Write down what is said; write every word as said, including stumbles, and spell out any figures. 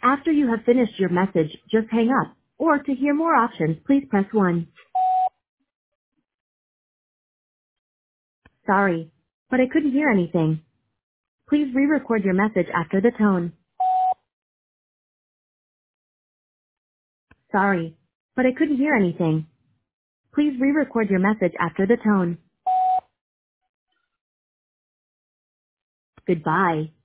After you have finished your message, just hang up. Or to hear more options, please press one. Sorry, but I couldn't hear anything. Please re-record your message after the tone. Sorry, but I couldn't hear anything. Please re-record your message after the tone. Goodbye.